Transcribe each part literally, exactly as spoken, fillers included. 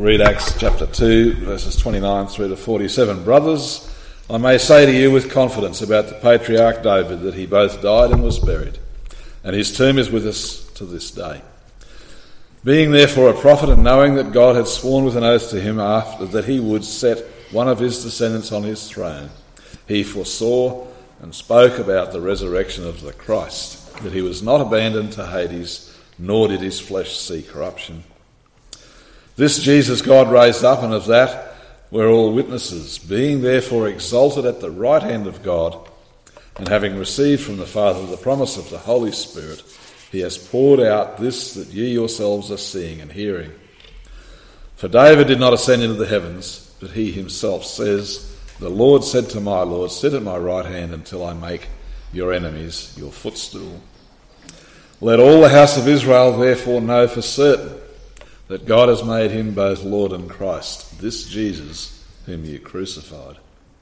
We'll read Acts chapter two, verses twenty-nine through to forty-seven. Brothers, I may say to you with confidence about the patriarch David that he both died and was buried, and his tomb is with us to this day. Being therefore a prophet, and knowing that God had sworn with an oath to him after that he would set one of his descendants on his throne, he foresaw and spoke about the resurrection of the Christ, that he was not abandoned to Hades, nor did his flesh see corruption. This Jesus God raised up, and of that we're all witnesses. Being therefore exalted at the right hand of God, and having received from the Father the promise of the Holy Spirit, he has poured out this that ye yourselves are seeing and hearing. For David did not ascend into the heavens, but he himself says, the Lord said to my Lord, sit at my right hand until I make your enemies your footstool. Let all the house of Israel therefore know for certain that God has made him both Lord and Christ, this Jesus whom you crucified.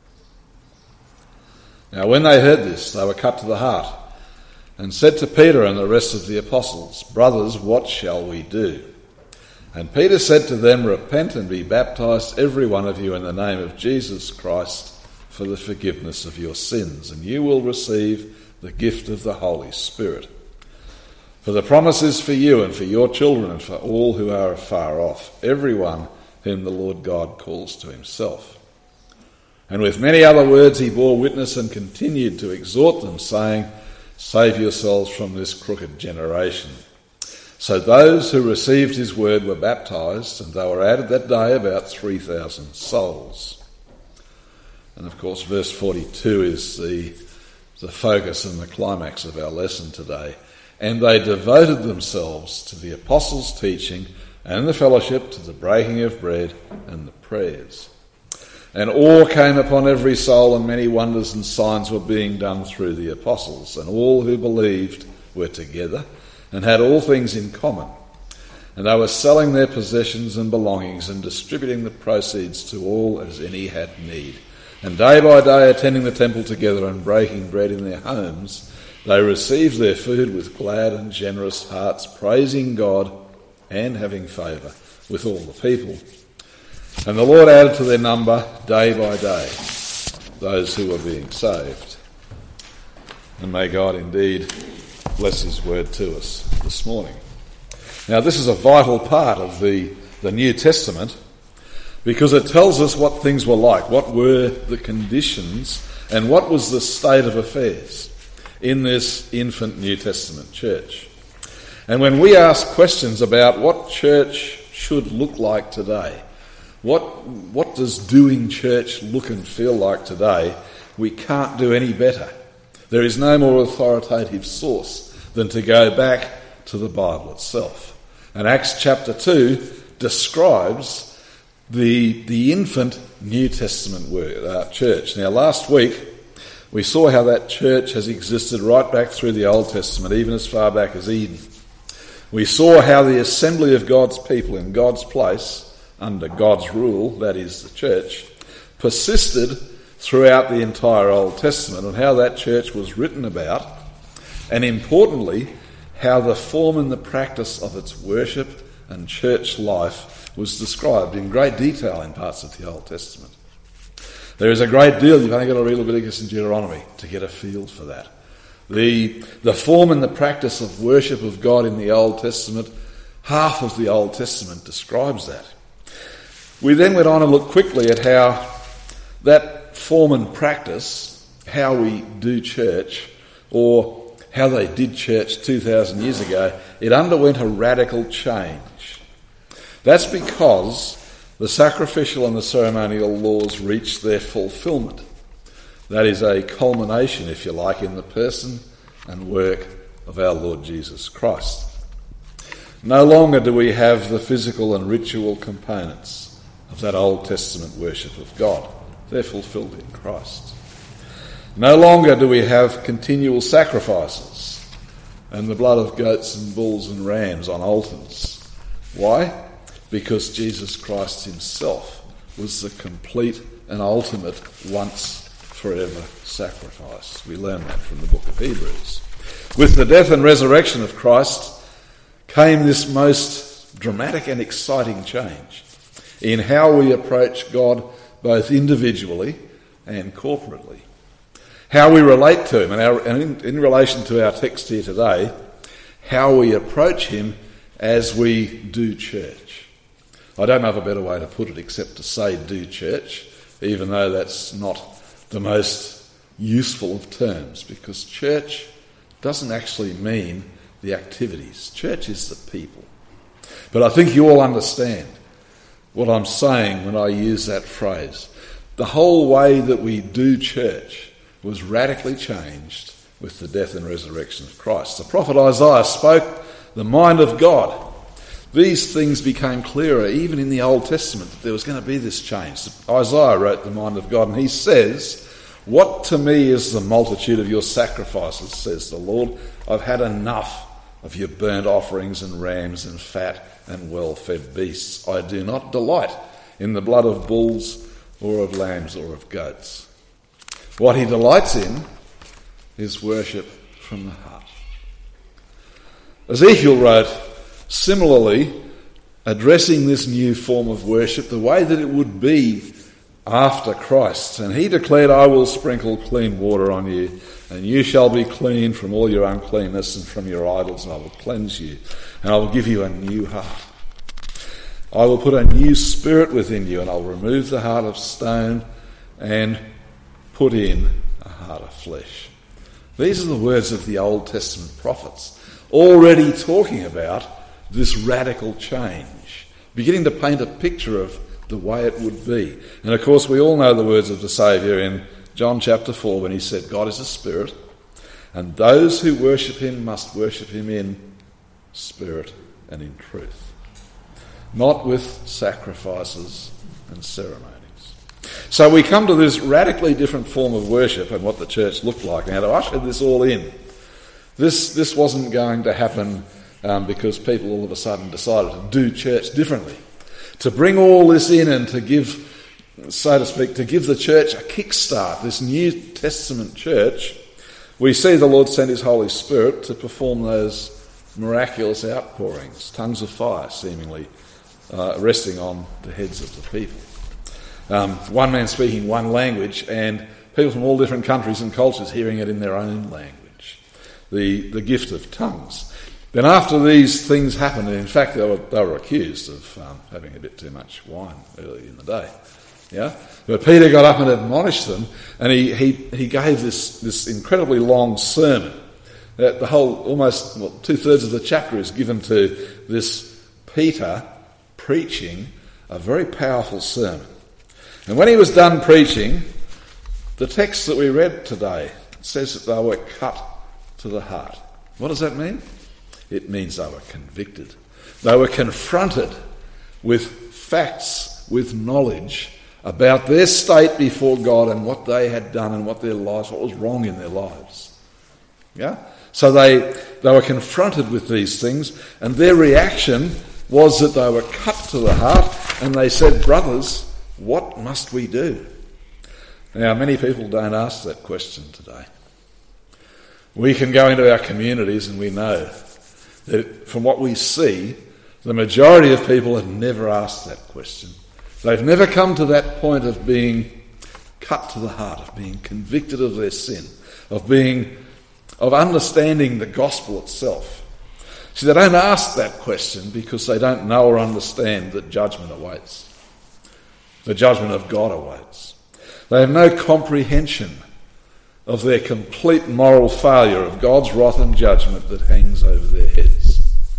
Now when they heard this, they were cut to the heart, and said to Peter and the rest of the apostles, Brothers, what shall we do? And Peter said to them, Repent and be baptized, every one of you, in the name of Jesus Christ, for the forgiveness of your sins, and you will receive the gift of the Holy Spirit. For the promise is for you and for your children and for all who are afar off, everyone whom the Lord God calls to himself. And with many other words he bore witness and continued to exhort them, saying, Save yourselves from this crooked generation. So those who received his word were baptized, and there were added that day about three thousand souls. And of course, verse forty-two is the, the focus and the climax of our lesson today. And they devoted themselves to the apostles' teaching and the fellowship, to the breaking of bread and the prayers. And awe came upon every soul, and many wonders and signs were being done through the apostles. And all who believed were together and had all things in common. And they were selling their possessions and belongings and distributing the proceeds to all as any had need. And day by day attending the temple together and breaking bread in their homes, they received their food with glad and generous hearts, praising God and having favour with all the people. And the Lord added to their number day by day those who were being saved. And may God indeed bless his word to us this morning. Now, this is a vital part of the, the New Testament, because it tells us what things were like, what were the conditions, and what was the state of affairs in this infant New Testament church. And when we ask questions about what church should look like today, what, what does doing church look and feel like today, we can't do any better. There is no more authoritative source than to go back to the Bible itself. And Acts chapter two describes the, the infant New Testament word, uh, church. Now, last week we saw how that church has existed right back through the Old Testament, even as far back as Eden. We saw how the assembly of God's people in God's place, under God's rule, that is the church, persisted throughout the entire Old Testament, and how that church was written about, and importantly, how the form and the practice of its worship and church life was described in great detail in parts of the Old Testament. There is a great deal, you've only got to read Leviticus and Deuteronomy to get a feel for that. The, the form and the practice of worship of God in the Old Testament, half of the Old Testament describes that. We then went on and looked quickly at how that form and practice, how we do church, or how they did church two thousand years ago, it underwent a radical change. That's because the sacrificial and the ceremonial laws reached their fulfilment. That is a culmination, if you like, in the person and work of our Lord Jesus Christ. No longer do we have the physical and ritual components of that Old Testament worship of God. They're fulfilled in Christ. No longer do we have continual sacrifices and the blood of goats and bulls and rams on altars. Why? Because Jesus Christ himself was the complete and ultimate once forever sacrifice. We learn that from the book of Hebrews. With the death and resurrection of Christ came this most dramatic and exciting change. in how we approach God both individually and corporately. How we relate to him, and, our, and in, in relation to our text here today, how we approach him as we do church. I don't have a better way to put it except to say do church, even though that's not the most useful of terms, because church doesn't actually mean the activities. Church is the people. But I think you all understand what I'm saying when I use that phrase. The whole way that we do church was radically changed with the death and resurrection of Christ. The prophet Isaiah spoke the mind of God. These things became clearer even in the Old Testament, that there was going to be this change. Isaiah wrote the mind of God, and he says, "What to me is the multitude of your sacrifices, says the Lord. I've had enough of your burnt offerings and rams and fat and well-fed beasts. I do not delight in the blood of bulls or of lambs or of goats." What he delights in is worship from the heart. Ezekiel wrote, similarly, addressing this new form of worship, the way that it would be after Christ. And he declared, "I will sprinkle clean water on you, and you shall be clean from all your uncleanness and from your idols, and I will cleanse you, and I will give you a new heart. I will put a new spirit within you, and I'll remove the heart of stone and put in a heart of flesh." These are the words of the Old Testament prophets, already talking about this radical change, beginning to paint a picture of the way it would be. And of course we all know the words of the Saviour in John chapter four when he said, "God is a spirit, and those who worship him must worship him in spirit and in truth," not with sacrifices and ceremonies. So we come to this radically different form of worship and what the church looked like. Now, to usher this all in, this this wasn't going to happen um, because people all of a sudden decided to do church differently. To bring all this in and to give, so to speak, to give the church a kickstart, this New Testament church, we see the Lord send his Holy Spirit to perform those miraculous outpourings, tongues of fire seemingly uh, resting on the heads of the people. Um, one man speaking one language and people from all different countries and cultures hearing it in their own language. The, the gift of tongues. Then after these things happened, and in fact they were, they were accused of um, having a bit too much wine early in the day. Yeah, but Peter got up and admonished them, and he, he, he gave this, this incredibly long sermon. That the whole, almost well, two-thirds of the chapter is given to this Peter preaching a very powerful sermon. And when he was done preaching, the text that we read today says that they were cut to the heart. What does that mean? It means they were convicted. They were confronted with facts, with knowledge about their state before God and what they had done and what their lives, what was wrong in their lives. Yeah? So they, they were confronted with these things, and their reaction was that they were cut to the heart, and they said, "Brothers, what must we do?" Now, many people don't ask that question today. We can go into our communities and we know that from what we see, the majority of people have never asked that question. They've never come to that point of being cut to the heart, of being convicted of their sin, of being, of understanding the gospel itself. See, they don't ask that question because they don't know or understand that judgment awaits. The judgment of God awaits. They have no comprehension of their complete moral failure, of God's wrath and judgment that hangs over their heads.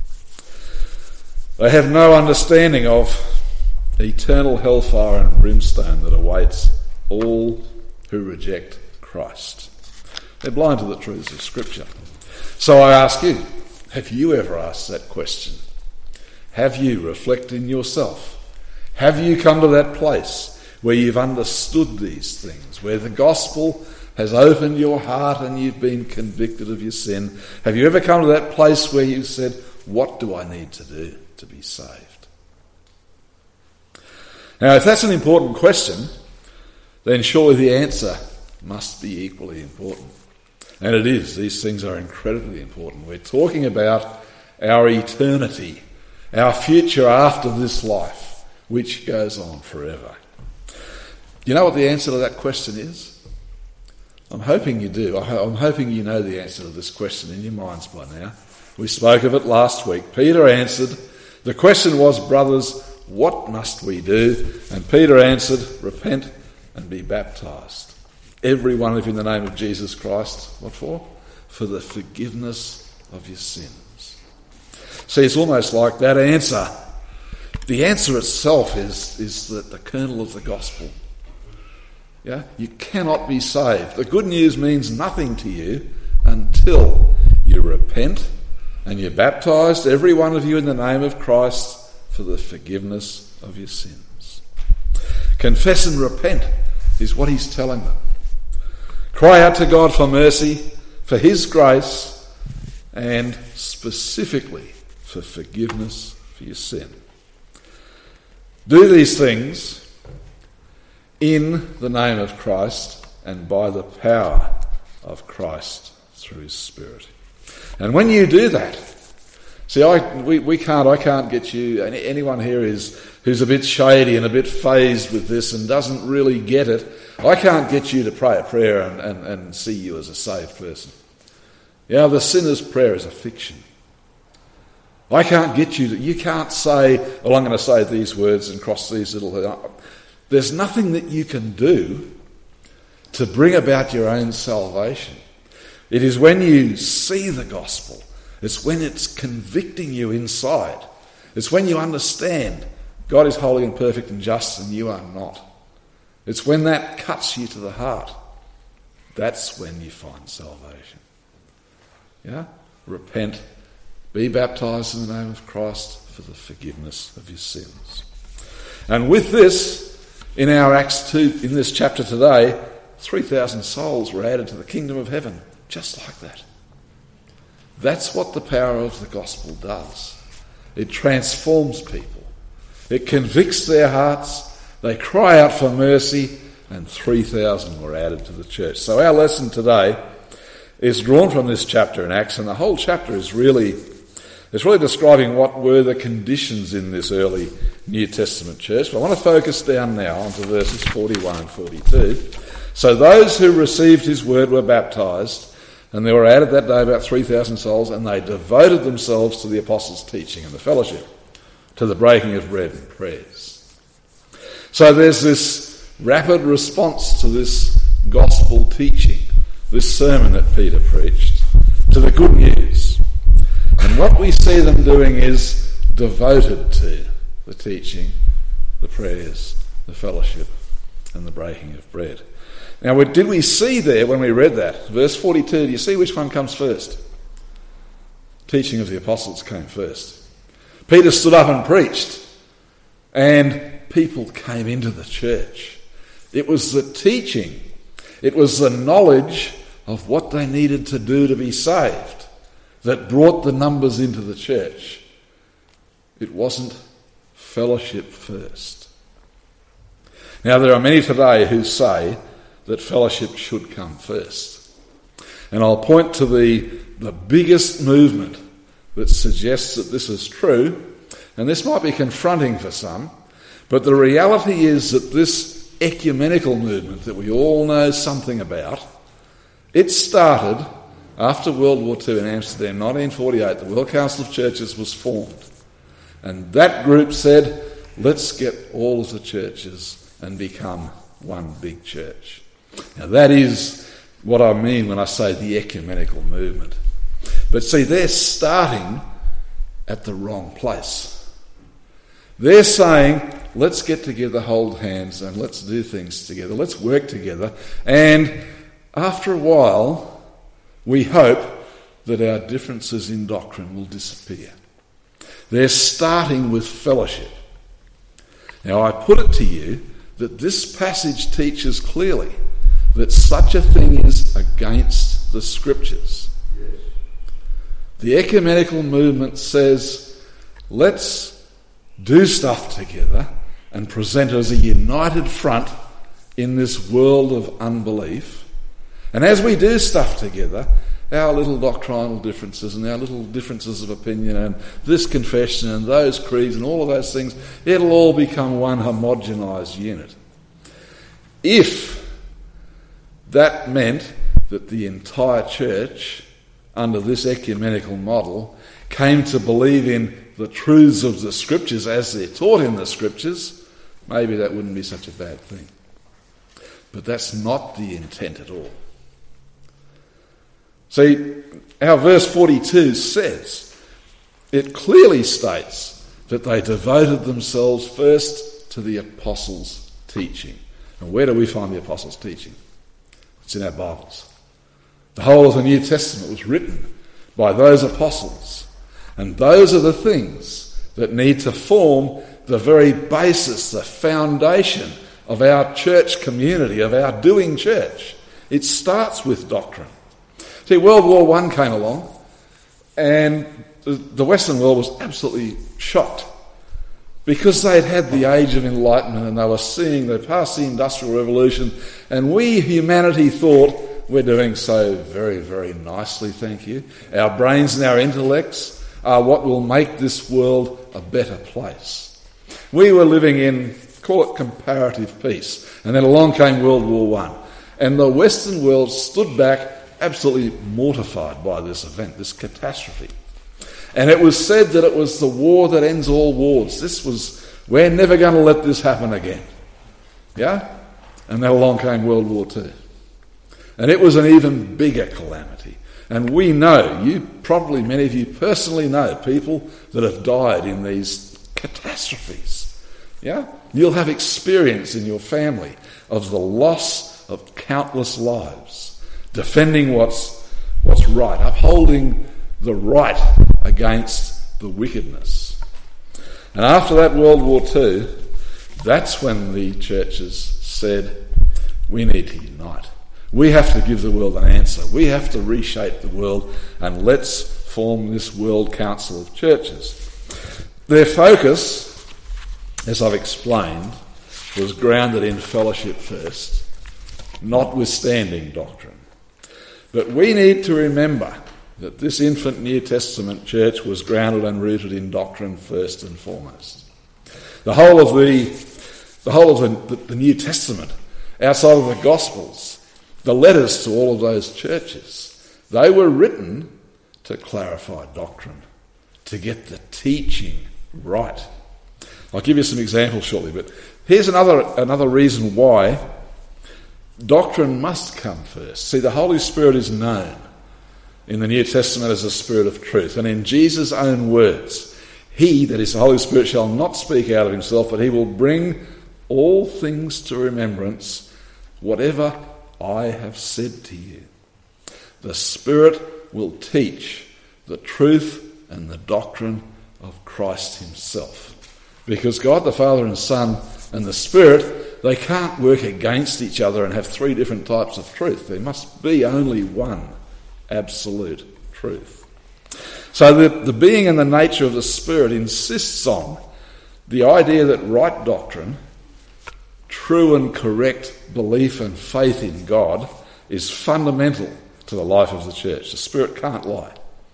They have no understanding of eternal hellfire and brimstone that awaits all who reject Christ. They're blind to the truths of Scripture. So I ask you, have you ever asked that question? Have you reflected in yourself? Have you come to that place where you've understood these things, where the gospel has opened your heart and you've been convicted of your sin? Have you ever come to that place where you said, what do I need to do to be saved? Now, if that's an important question, then surely the answer must be equally important. And it is. These things are incredibly important. We're talking about our eternity, our future after this life. which goes on forever. You know what the answer to that question is? I'm hoping you do. I'm hoping you know the answer to this question in your minds by now. We spoke of it last week. Peter answered. The question was, brothers, what must we do? And Peter answered, repent and be baptised. Every one of you in the name of Jesus Christ. What for? For the forgiveness of your sins. See, it's almost like that answer. The answer itself is, is the, the kernel of the gospel. Yeah, you cannot be saved. The good news means nothing to you until you repent and you're baptised, every one of you, in the name of Christ for the forgiveness of your sins. Confess and repent is what he's telling them. Cry out to God for mercy, for his grace, and specifically for forgiveness for your sin. Do these things in the name of Christ and by the power of Christ through his Spirit. And when you do that, see, I we, we can't I can't get you, any, anyone here is who's a bit shady and a bit phased with this and doesn't really get it, I can't get you to pray a prayer and, and, and see you as a saved person. Yeah, the sinner's prayer is a fiction. I can't get you to, you can't say, well, I'm going to say these words and cross these little... There's nothing that you can do to bring about your own salvation. It is when you see the gospel, it's when it's convicting you inside, it's when you understand God is holy and perfect and just and you are not. It's when that cuts you to the heart. That's when you find salvation. Yeah? Repent, be baptised in the name of Christ for the forgiveness of your sins. And with this, in our Acts two, in this chapter today, three thousand souls were added to the kingdom of heaven, just like that. That's what the power of the gospel does. It transforms people. It convicts their hearts. They cry out for mercy, and three thousand were added to the church. So our lesson today is drawn from this chapter in Acts, and the whole chapter is really, it's really describing what were the conditions in this early New Testament church. But I want to focus down now onto verses forty-one and forty-two. So those who received his word were baptised, and there were added that day about three thousand souls, and they devoted themselves to the apostles' teaching and the fellowship, to the breaking of bread and prayers. So there's this rapid response to this gospel teaching, this sermon that Peter preached, to the good news. And what we see them doing is devoted to the teaching, the prayers, the fellowship, and the breaking of bread. Now, did we see there when we read that? Verse forty-two, do you see which one comes first? Teaching of the apostles came first. Peter stood up and preached, and people came into the church. It was the teaching, it was the knowledge of what they needed to do to be saved that brought the numbers into the church. It wasn't fellowship first. Now, there are many today who say that fellowship should come first. And I'll point to the, the biggest movement that suggests that this is true, and this might be confronting for some, but the reality is that this ecumenical movement that we all know something about, it started after World War Two in Amsterdam, nineteen forty-eight. The World Council of Churches was formed. And that group said, let's get all of the churches and become one big church. Now that is what I mean when I say the ecumenical movement. But see, they're starting at the wrong place. They're saying, let's get together, hold hands, and let's do things together. Let's work together. And after a while, we hope that our differences in doctrine will disappear. They're starting with fellowship. Now, I put it to you that this passage teaches clearly that such a thing is against the Scriptures. Yes. The ecumenical movement says, let's do stuff together and present as a united front in this world of unbelief. And as we do stuff together, our little doctrinal differences and our little differences of opinion and this confession and those creeds and all of those things, it'll all become one homogenised unit. If that meant that the entire church, under this ecumenical model, came to believe in the truths of the Scriptures as they're taught in the Scriptures, maybe that wouldn't be such a bad thing. But that's not the intent at all. See, our verse forty-two says, it clearly states that they devoted themselves first to the apostles' teaching. And where do we find the apostles' teaching? It's in our Bibles. The whole of the New Testament was written by those apostles. And those are the things that need to form the very basis, the foundation of our church community, of our doing church. It starts with doctrine. See, World War One came along and the Western world was absolutely shocked because they'd had the Age of Enlightenment and they were seeing, they passed the Industrial Revolution, and we, humanity, thought, we're doing so very, very nicely, thank you. Our brains and our intellects are what will make this world a better place. We were living in, call it comparative peace, and then along came World War One, and the Western world stood back absolutely mortified by this event, this catastrophe. And it was said that it was the war that ends all wars. This was, we're never going to let this happen again. Yeah? And then along came World War Two. And it was an even bigger calamity. And we know, you probably, many of you personally know people that have died in these catastrophes. Yeah? You'll have experience in your family of the loss of countless lives, defending what's what's right, upholding the right against the wickedness. And after that World War Two, that's when the churches said, we need to unite. We have to give the world an answer. We have to reshape the world, and let's form this World Council of Churches. Their focus, as I've explained, was grounded in fellowship first, notwithstanding doctrine. But we need to remember that this infant New Testament church was grounded and rooted in doctrine first and foremost. The whole of the, the whole of the, the, the New Testament, outside of the Gospels, the letters to all of those churches, they were written to clarify doctrine, to get the teaching right. I'll give you some examples shortly, but here's another another reason why doctrine must come first. See, the Holy Spirit is known in the New Testament as the Spirit of truth, and in Jesus' own words, he, that is the Holy Spirit, shall not speak out of himself, but he will bring all things to remembrance, whatever I have said to you. The Spirit will teach the truth and the doctrine of Christ himself. Because God the Father and Son and the Spirit, they can't work against each other and have three different types of truth. There must be only one absolute truth. So the, the being and the nature of the Spirit insists on the idea that right doctrine, true and correct belief and faith in God, is fundamental to the life of the church. The Spirit can't lie.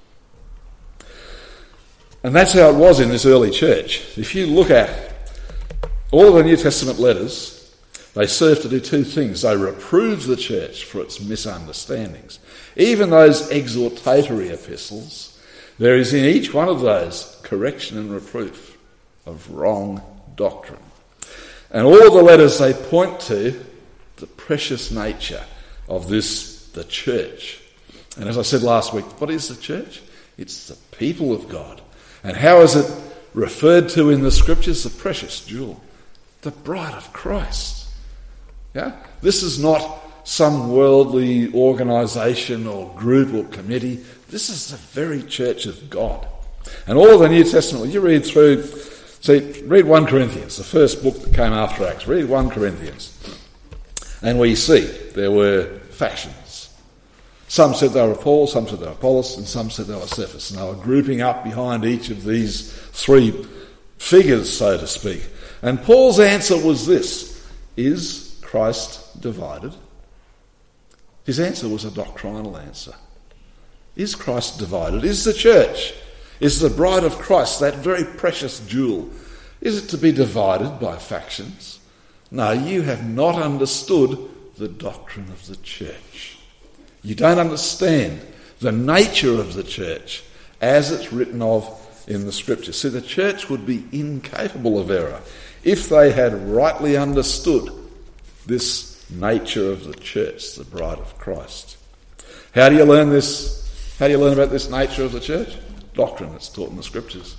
And that's how it was in this early church. If you look at all of the New Testament letters, they serve to do two things. They reprove the church for its misunderstandings. Even those exhortatory epistles, there is in each one of those correction and reproof of wrong doctrine. And all the letters, they point to the precious nature of this, the church. And as I said last week, what is the church? It's the people of God. And how is it referred to in the Scriptures? The precious jewel, the bride of Christ. Yeah? This is not some worldly organisation or group or committee. This is the very church of God. And all of the New Testament, when you read through, see, read First Corinthians, the first book that came after Acts. Read First Corinthians. And we see there were factions. Some said they were Paul, some said they were Apollos, and some said they were Cephas. And they were grouping up behind each of these three figures, so to speak. And Paul's answer was this: is Christ divided? His answer was a doctrinal answer. Is Christ divided? Is the church, is the bride of Christ, that very precious jewel, is it to be divided by factions? No, you have not understood the doctrine of the church. You don't understand the nature of the church as it's written of in the Scriptures. See, the church would be incapable of error if they had rightly understood this nature of the church, the bride of Christ. How do you learn this? How do you learn about this nature of the church? Doctrine that's taught in the Scriptures.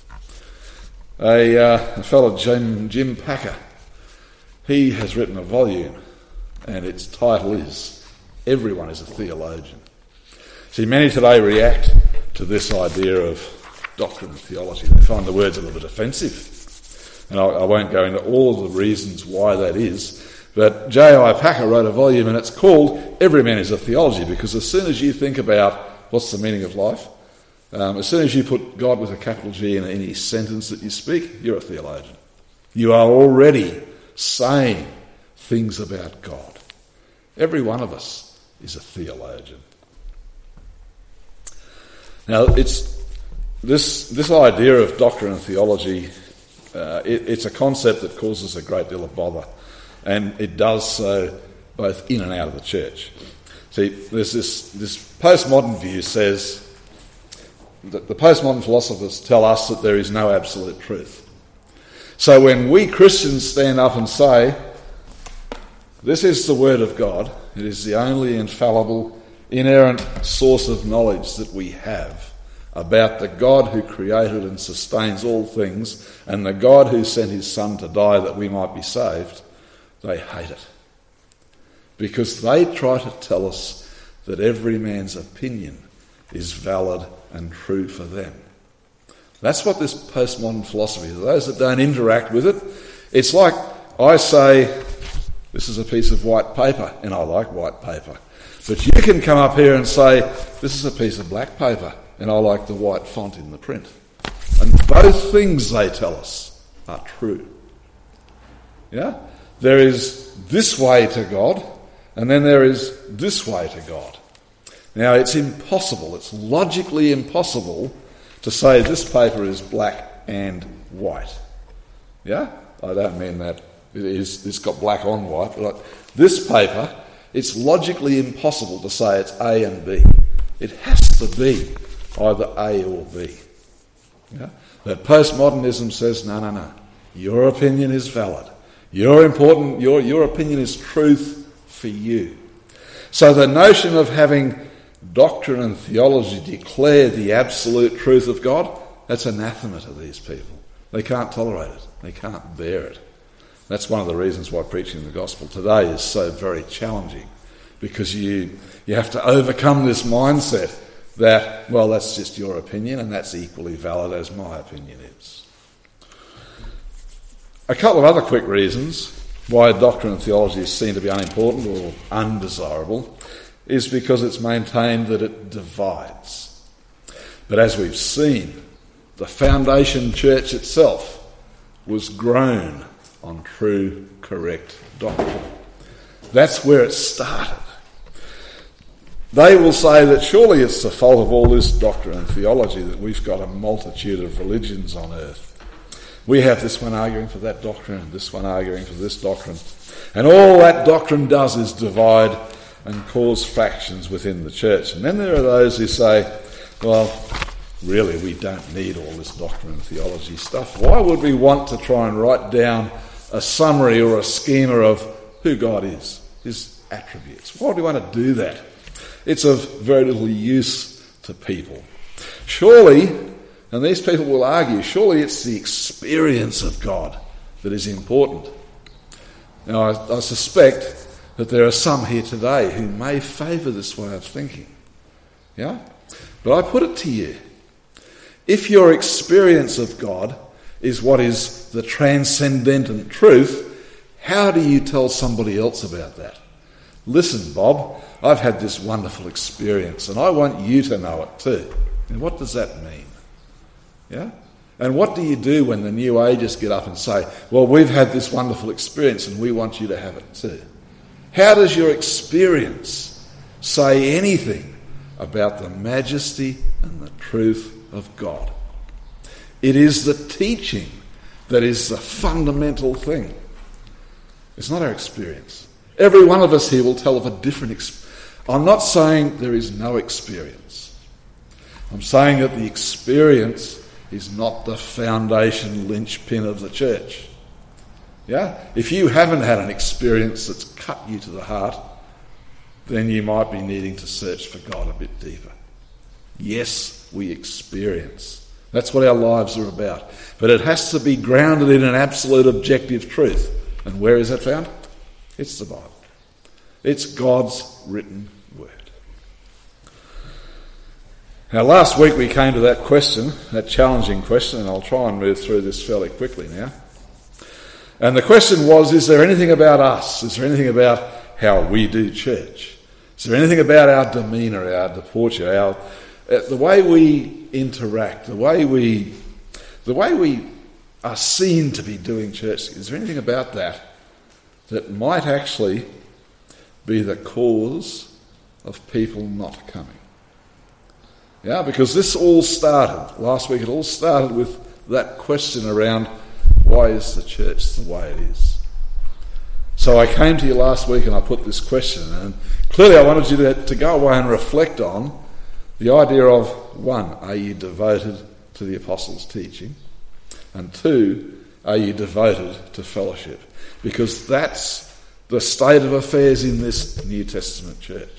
A, uh, a fellow, Jim, Jim Packer, he has written a volume, and its title is Everyone is a Theologian. See, many today react to this idea of doctrine and theology. They find the words a little bit offensive. And I, I won't go into all of the reasons why that is. But J I Packer wrote a volume, and it's called Every Man is a Theology, because as soon as you think about what's the meaning of life, um, as soon as you put God with a capital G in any sentence that you speak, you're a theologian. You are already saying things about God. Every one of us is a theologian. Now, it's this this idea of doctrine and theology, uh, it, it's a concept that causes a great deal of bother, and it does so both in and out of the church. See, there's this, this postmodern view says that the postmodern philosophers tell us that there is no absolute truth. So when we Christians stand up and say, this is the Word of God, it is the only infallible, inerrant source of knowledge that we have about the God who created and sustains all things and the God who sent his Son to die that we might be saved, they hate it. Because they try to tell us that every man's opinion is valid and true for them. That's what this postmodern philosophy is. Those that don't interact with it, it's like I say, this is a piece of white paper, and I like white paper. But you can come up here and say, this is a piece of black paper, and I like the white font in the print. And both things, they tell us, are true. Yeah? There is this way to God, and then there is this way to God. Now, it's impossible, it's logically impossible to say this paper is black and white. Yeah? I don't mean that it is, it's got black on white, but like this paper, it's logically impossible to say it's A and B. It has to be either A or B. Yeah? But postmodernism says, no, no, no. Your opinion is valid. Your important, your, your opinion is truth for you. So the notion of having doctrine and theology declare the absolute truth of God, that's anathema to these people. They can't tolerate it. They can't bear it. That's one of the reasons why preaching the gospel today is so very challenging, because you you have to overcome this mindset that, well, that's just your opinion and that's equally valid as my opinion is. A couple of other quick reasons why doctrine and theology is seen to be unimportant or undesirable is because it's maintained that it divides. But as we've seen, the foundation church itself was grown on true, correct doctrine. That's where it started. They will say that surely it's the fault of all this doctrine and theology that we've got a multitude of religions on earth. We have this one arguing for that doctrine and this one arguing for this doctrine. And all that doctrine does is divide and cause factions within the church. And then there are those who say, well, really, we don't need all this doctrine and theology stuff. Why would we want to try and write down a summary or a schema of who God is, his attributes? Why do we want to do that? It's of very little use to people. Surely, and these people will argue, surely it's the experience of God that is important. Now, I, I suspect that there are some here today who may favour this way of thinking. Yeah? But I put it to you, if your experience of God is what is the transcendent truth, how do you tell somebody else about that? Listen, Bob, I've had this wonderful experience and I want you to know it too. And what does that mean? Yeah? And what do you do when the New Agers get up and say, well, we've had this wonderful experience and we want you to have it too? How does your experience say anything about the majesty and the truth of God. It is the teaching that is the fundamental thing. It's not our experience. Every one of us here will tell of a different experience. I'm not saying there is no experience. I'm saying that the experience is not the foundation linchpin of the church. Yeah? If you haven't had an experience that's cut you to the heart, then you might be needing to search for God a bit deeper. Yes, we experience. That's what our lives are about. But it has to be grounded in an absolute objective truth. And where is that found? It's the Bible. It's God's written word. Now, last week we came to that question, that challenging question, and I'll try and move through this fairly quickly now. And the question was, is there anything about us? Is there anything about how we do church? Is there anything about our demeanour, our deporture, our uh, the way we interact, the way we, the way we are seen to be doing church? Is there anything about that that might actually be the cause of people not coming? Yeah, because this all started, last week it all started with that question around why is the church the way it is? So I came to you last week and I put this question, and clearly I wanted you to, to go away and reflect on the idea of, one, are you devoted to the apostles' teaching? And two, are you devoted to fellowship? Because that's the state of affairs in this New Testament church.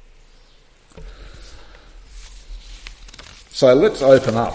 So let's open up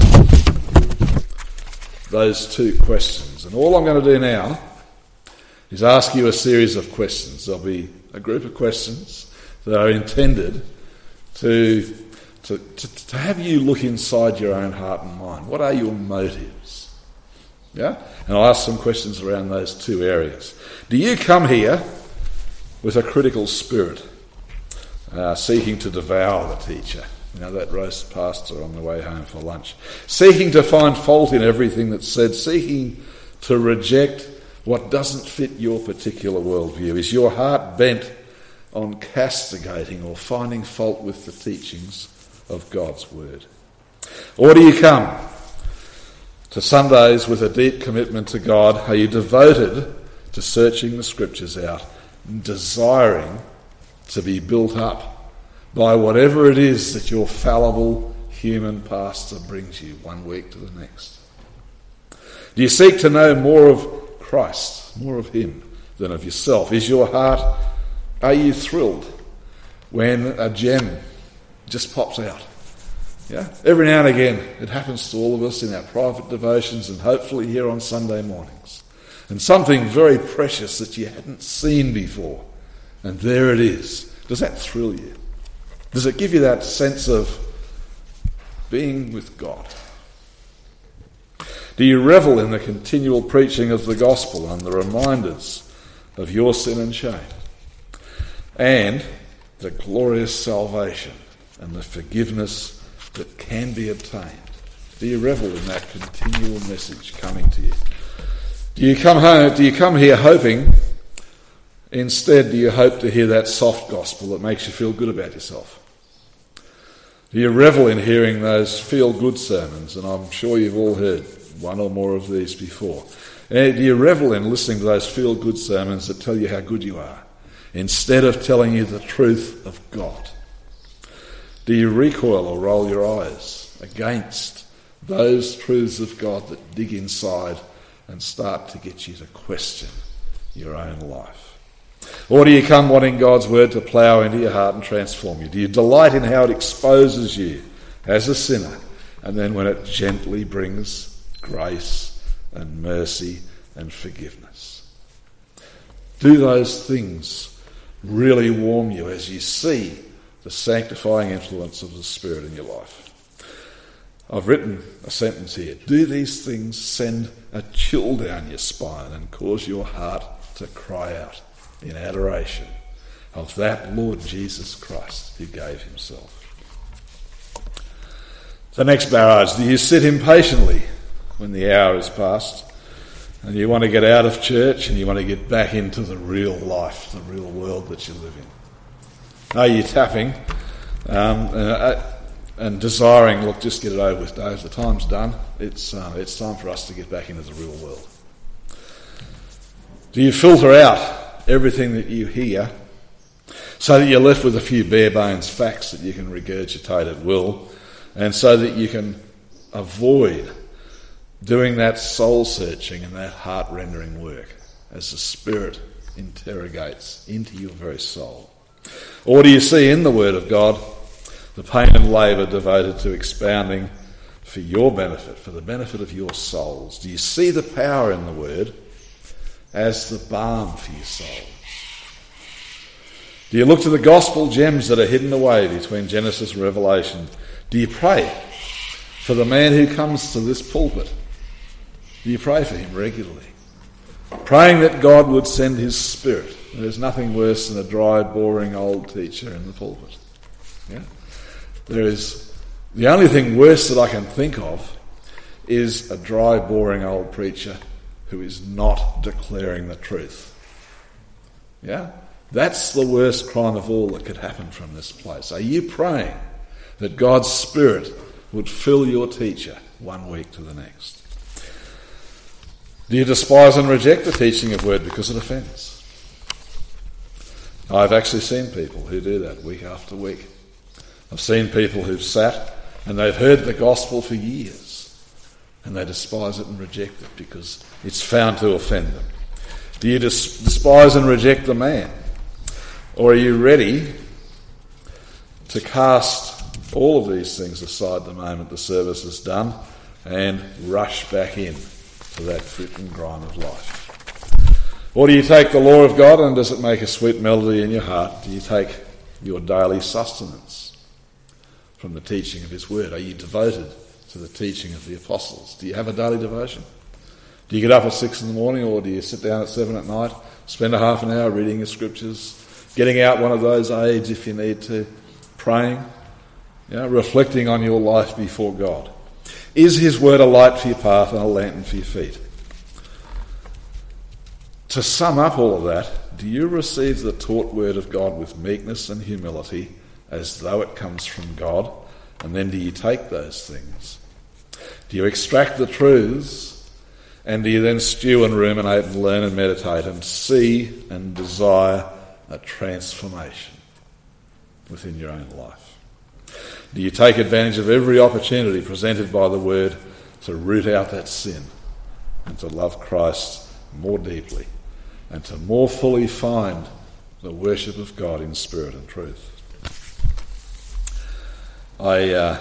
those two questions. And all I'm going to do now is ask you a series of questions. There'll be a group of questions that are intended to, to, to, to have you look inside your own heart and mind. What are your motives? Yeah? And I'll ask some questions around those two areas. Do you come here with a critical spirit, uh, seeking to devour the teacher? You know, that roast pastor on the way home for lunch. Seeking to find fault in everything that's said, seeking to reject what doesn't fit your particular worldview. Is your heart bent on castigating or finding fault with the teachings of God's word? Or do you come to Sundays with a deep commitment to God? Are you devoted to searching the scriptures out, desiring to be built up by whatever it is that your fallible human pastor brings you one week to the next? Do you seek to know more of Christ, more of him than of yourself? Is your heart, are you thrilled when a gem just pops out? Yeah, every now and again it happens to all of us in our private devotions and hopefully here on Sunday mornings. And something very precious that you hadn't seen before, and there it is. Does that thrill you? Does it give you that sense of being with God? Do you revel in the continual preaching of the gospel and the reminders of your sin and shame, and the glorious salvation and the forgiveness that can be obtained? Do you revel in that continual message coming to you? Do you come home? Do you come here hoping? Instead, do you hope to hear that soft gospel that makes you feel good about yourself? Do you revel in hearing those feel-good sermons? And I'm sure you've all heard one or more of these before. And do you revel in listening to those feel-good sermons that tell you how good you are, instead of telling you the truth of God? Do you recoil or roll your eyes against those truths of God that dig inside and start to get you to question your own life? Or do you come wanting God's word to plough into your heart and transform you? Do you delight in how it exposes you as a sinner, and then when it gently brings grace and mercy and forgiveness? Do those things really warm you as you see the sanctifying influence of the Spirit in your life? I've written a sentence here. Do these things send a chill down your spine and cause your heart to cry out in adoration of that Lord Jesus Christ who gave himself? The next barrage. Do you sit impatiently when the hour is past and you want to get out of church and you want to get back into the real life, the real world that you live in? Are you tapping Um, and, uh, and desiring, look, just get it over with, Dave. The time's done. It's uh, it's time for us to get back into the real world. Do you filter out everything that you hear so that you're left with a few bare bones facts that you can regurgitate at will, and so that you can avoid doing that soul searching and that heart rendering work as the Spirit interrogates into your very soul? Or do you see in the Word of God the pain and labour devoted to expounding for your benefit, for the benefit of your souls? Do you see the power in the Word as the balm for your souls? Do you look to the gospel gems that are hidden away between Genesis and Revelation? Do you pray for the man who comes to this pulpit? Do you pray for him regularly? Praying that God would send his Spirit. There's nothing worse than a dry, boring old teacher in the pulpit. Yeah? There is, the only thing worse that I can think of is a dry, boring old preacher who is not declaring the truth. Yeah? That's the worst crime of all that could happen from this place. Are you praying that God's Spirit would fill your teacher one week to the next? Do you despise and reject the teaching of word because it offends? I've actually seen people who do that week after week. I've seen people who've sat and they've heard the gospel for years and they despise it and reject it because it's found to offend them. Do you dis- despise and reject the man? Or are you ready to cast all of these things aside the moment the service is done and rush back in to that grit and grime of life? Or do you take the law of God and does it make a sweet melody in your heart? Do you take your daily sustenance from the teaching of his word? Are you devoted to the teaching of the apostles? Do you have a daily devotion? Do you get up at six in the morning, or do you sit down at seven at night, spend a half an hour reading the scriptures, getting out one of those aids if you need to, praying, you know, reflecting on your life before God? Is his word a light for your path and a lantern for your feet? To sum up all of that, do you receive the taught word of God with meekness and humility as though it comes from God? And then do you take those things? Do you extract the truths? And do you then stew and ruminate and learn and meditate and see and desire a transformation within your own life? Do you take advantage of every opportunity presented by the word to root out that sin and to love Christ more deeply and to more fully find the worship of God in spirit and truth? I uh,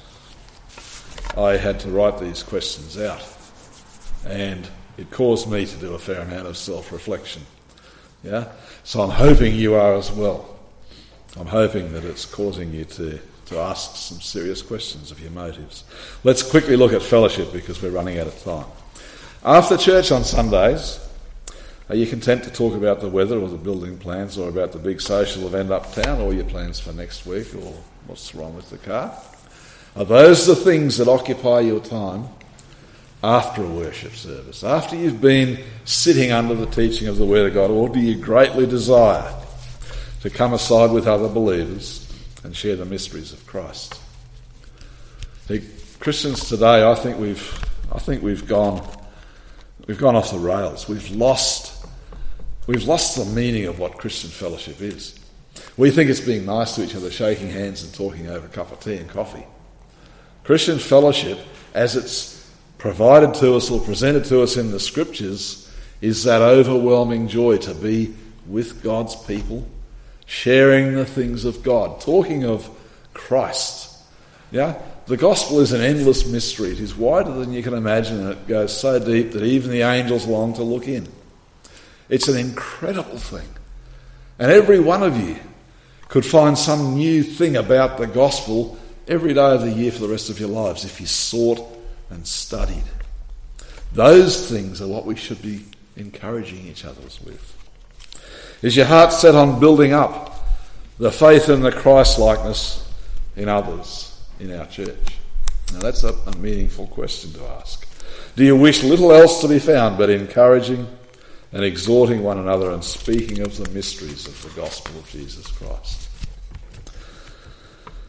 I had to write these questions out, and it caused me to do a fair amount of self-reflection. Yeah, so I'm hoping you are as well. I'm hoping that it's causing you to, to ask some serious questions of your motives. Let's quickly look at fellowship because we're running out of time. After church on Sundays, are you content to talk about the weather or the building plans or about the big social event uptown or your plans for next week or what's wrong with the car? Are those the things that occupy your time after a worship service, after you've been sitting under the teaching of the Word of God? Or do you greatly desire to come aside with other believers and share the mysteries of Christ? See, Christians today, I think we've, I think we've gone, we've gone off the rails. We've lost, we've lost the meaning of what Christian fellowship is. We think it's being nice to each other, shaking hands and talking over a cup of tea and coffee. Christian fellowship, as it's provided to us or presented to us in the scriptures, is that overwhelming joy to be with God's people, sharing the things of God, talking of Christ. Yeah, the gospel is an endless mystery. It is wider than you can imagine, and it goes so deep that even the angels long to look in. It's an incredible thing. And every one of you could find some new thing about the gospel every day of the year for the rest of your lives if you sought and studied. Those things are what we should be encouraging each other with. Is your heart set on building up the faith and the Christ-likeness in others in our church? Now that's a, a meaningful question to ask. Do you wish little else to be found but encouraging and exhorting one another and speaking of the mysteries of the gospel of Jesus Christ?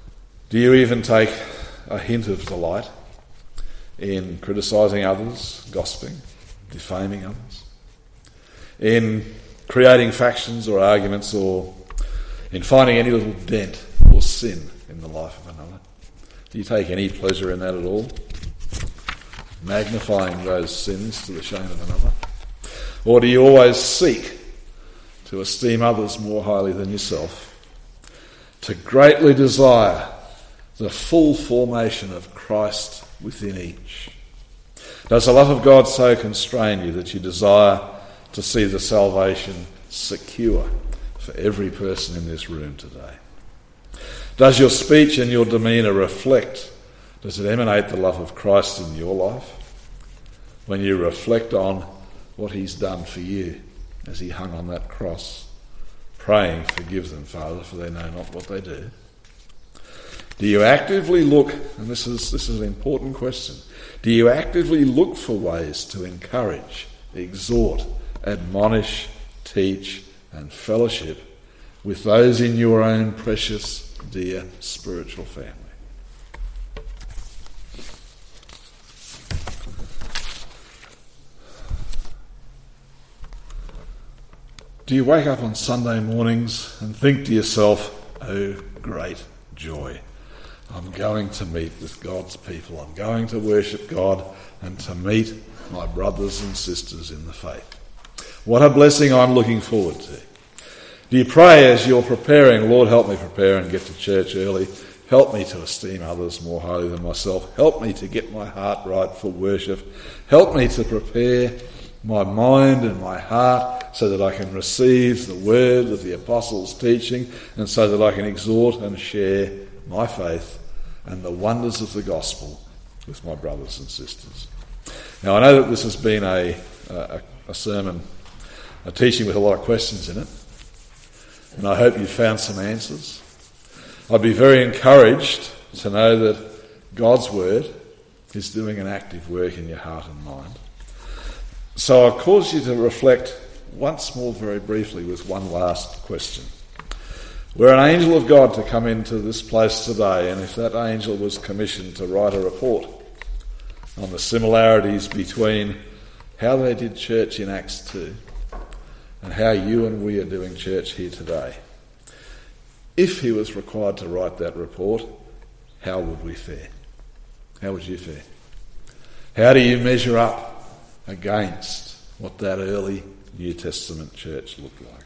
Do you even take a hint of delight in criticising others, gossiping, defaming others, in creating factions or arguments, or in finding any little dent or sin in the life of another? Do you take any pleasure in that at all? Magnifying those sins to the shame of another? Or do you always seek to esteem others more highly than yourself, to greatly desire the full formation of Christ within each? Does the love of God so constrain you that you desire to see the salvation secure for every person in this room today? Does your speech and your demeanour reflect, does it emanate the love of Christ in your life when you reflect on what he's done for you as he hung on that cross, praying, "Forgive them, Father, for they know not what they do"? Do you actively look, and this is this is an important question, do you actively look for ways to encourage, exhort, admonish, teach and fellowship with those in your own precious, dear spiritual family? Do you wake up on Sunday mornings and think to yourself, "Oh, great joy, I'm going to meet with God's people. I'm going to worship God and to meet my brothers and sisters in the faith. What a blessing I'm looking forward to." Do you pray as you're preparing, "Lord, help me prepare and get to church early. Help me to esteem others more highly than myself. Help me to get my heart right for worship. Help me to prepare my mind and my heart so that I can receive the word of the apostles' teaching and so that I can exhort and share my faith and the wonders of the gospel with my brothers and sisters." Now, I know that this has been a, a, a sermon, a teaching with a lot of questions in it, and I hope you've found some answers. I'd be very encouraged to know that God's word is doing an active work in your heart and mind. So I'll cause you to reflect once more very briefly with one last question. We're an angel of God to come into this place today, and if that angel was commissioned to write a report on the similarities between how they did church in Acts two and how you and we are doing church here today, if he was required to write that report, how would we fare? How would you fare? How do you measure up against what that early New Testament church looked like?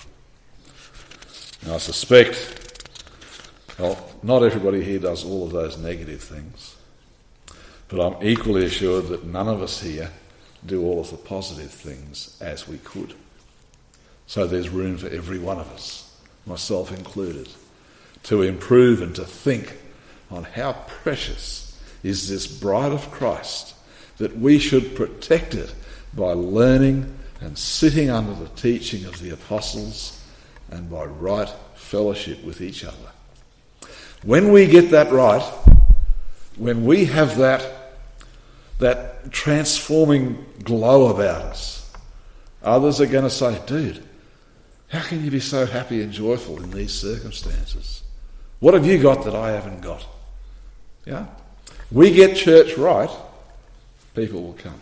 Now, I suspect, well, not everybody here does all of those negative things, but I'm equally assured that none of us here do all of the positive things as we could. So there's room for every one of us, myself included, to improve and to think on how precious is this bride of Christ, that we should protect it by learning and sitting under the teaching of the apostles and by right fellowship with each other. When we get that right, when we have that, that transforming glow about us, others are going to say, "Dude, how can you be so happy and joyful in these circumstances? What have you got that I haven't got?" Yeah? We get church right, people will come.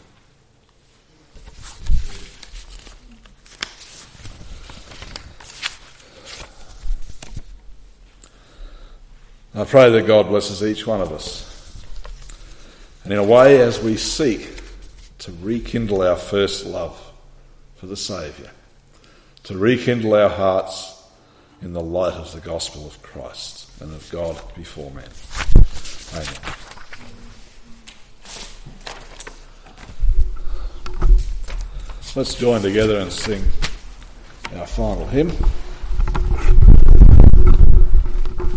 I pray that God blesses each one of us. And in a way, as we seek to rekindle our first love for the Saviour, to rekindle our hearts in the light of the gospel of Christ and of God before men. Amen. Let's join together and sing our final hymn.